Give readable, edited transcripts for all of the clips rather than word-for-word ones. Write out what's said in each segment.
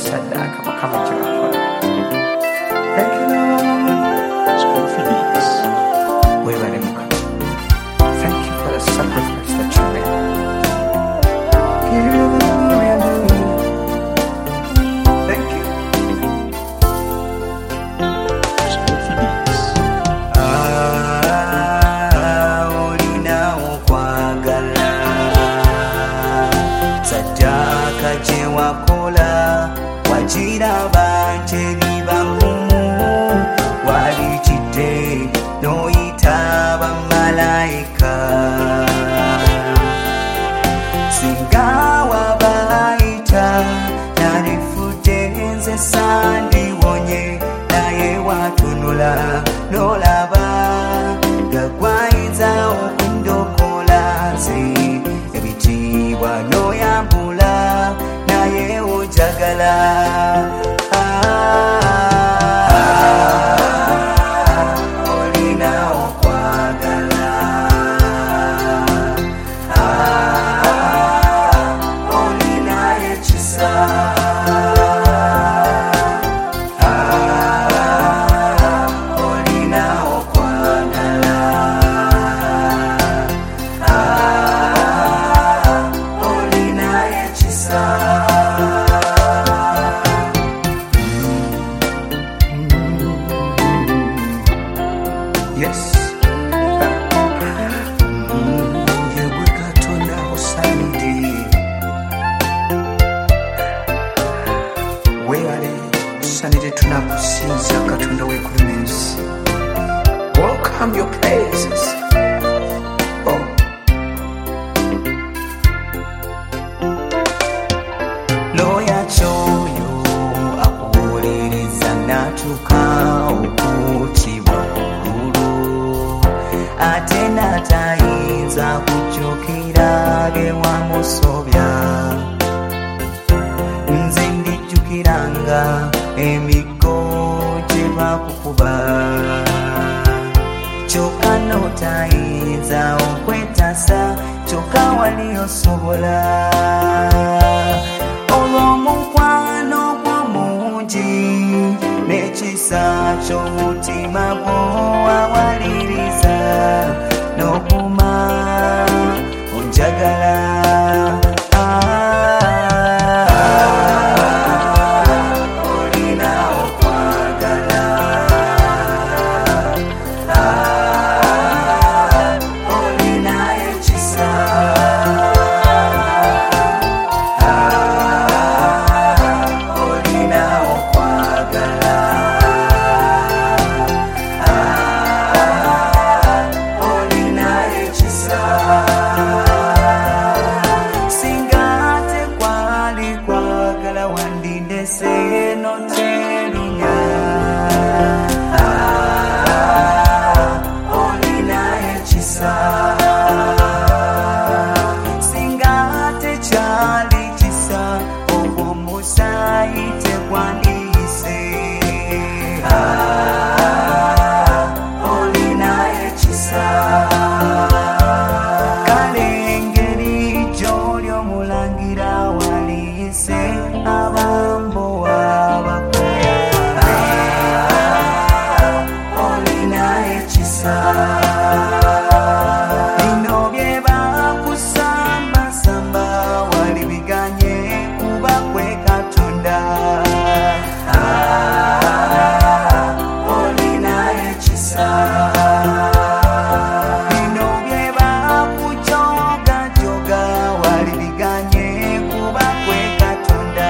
saddaaka Mukama kye wakola. Thank you Lord. School fees. Weebale Mukama. Thank you for the sacrifice that you made. Give you the glory and the honor. Thank you. School fees. Olina okwagala saddaaka kye wakola wagiraba nteriba nkumu walikidde n'oyita bamalayika singa wabayita nalifudde nze sandiwonye naye watunula n'olaba gagwayinza okundokola nze ebitiibwa n'oyambula naye ojagala olina okwagala olina ekisa olina okwagala olina ekisa. Yes. Yewe Katonda osaanidde. Weebale osaanidde tunakusinza Katonda w'eggulumizi. Welcome your praises. Oh. Looya kyoyo akuwuliriza n'atuuka okuttibwa obululu ate n'atayinza kujjukira bye wamusobya nze ndijjukiranga emiggo gye bakukuba kyokka n'otayinza okwetasa kyokka wali osobola olw'omukwano gwo mungi n'ekisa ky'omutima gwo wawaliriza n'okuma onjagala olina okwagala olina ekisa olina okwagala olina ekisa singa tekwali kwagala wandindese noterunya olina ekisa singa tekyali kisa ogw'omusaayi tekwandiyise olina ekisa kale engeri gy'oli omulangira waliyise abambowa bakoya olina ekisa bino bye bakusambasamba wali biganye kuba kwe Katonda olina ekisa bino bye bakujogajoga wali biganye kuba kwe Katonda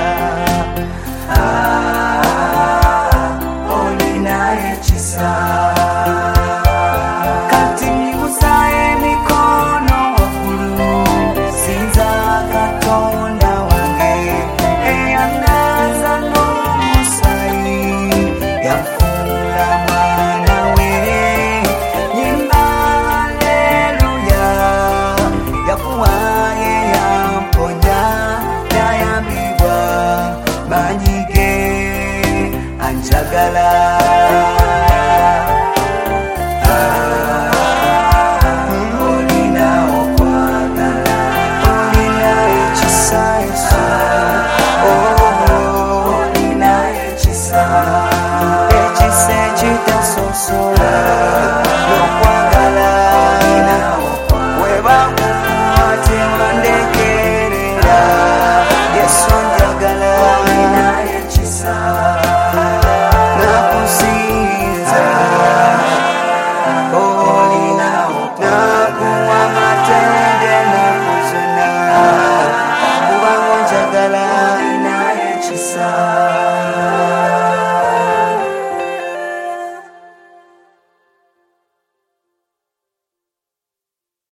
olina ekisa kati nyimusa emikono waggulu sinza Katonda wange eyanaza n'omusaayi yafuula mwana we nyimba haleluya yakuwaaye yamponya yayambibwa banyige anjagala